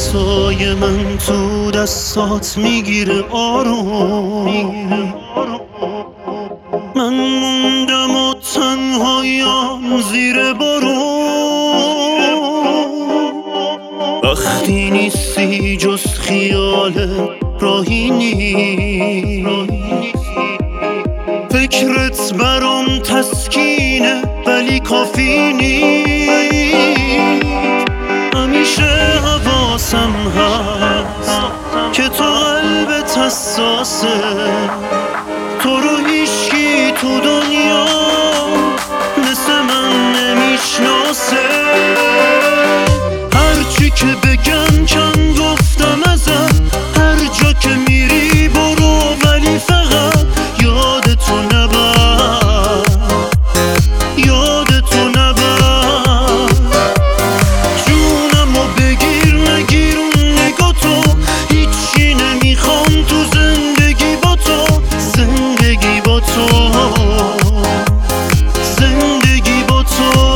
دستای من تو دستات میگیره آروم. من موندم و تنهایم زیر بارون. وقتی نیستی جز خیال راهی نیست. فکرت برام تسکینه ولی کافی نیست. همیشه حواسم هست که تو قلبت حساسه. تو رو هیچکی تو دنیا مثل من نمیشناسه. هرچی که بگم کم گفتم ازت. هر جا که میری برو ولی فقط یادتو نبر، یادتو نبر. جونمو بگیر نگیر اون نگاتو. هیچی نمیخوام تو زندگی با تو، زندگی با تو، زندگی با تو.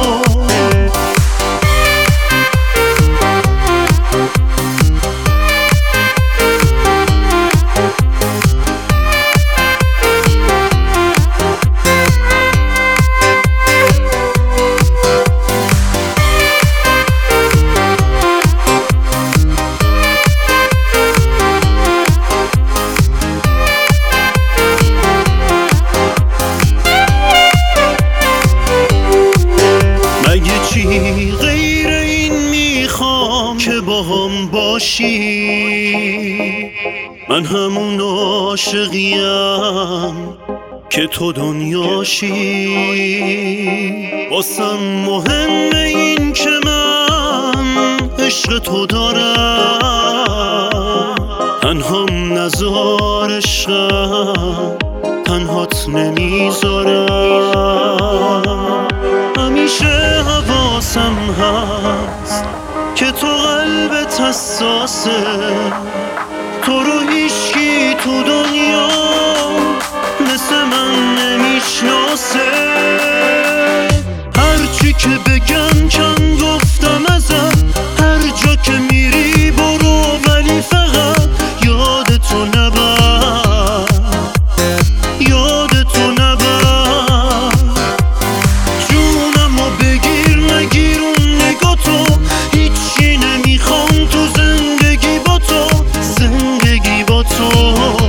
غیر این میخوام که با هم باشی. من همون عاشقیم که تو دنیاشی. واسم مهمه این که من عشق تو دارم. تنهام نزار عشقم، تنهات نمیذارم. همیشه حواسم هست که تو قلبت حساسه. تو رو هیچکی تو دنیا مثل من نمیشناسه. هرچی که بگم کم گفتم ازت. هر جا که میری برو ولی فقط یادتو نبر، یادتو نبر. جونمو بگیر نگیر اون نگاتو. هیچی نمیخوام تو زندگی با تو، زندگی با تو.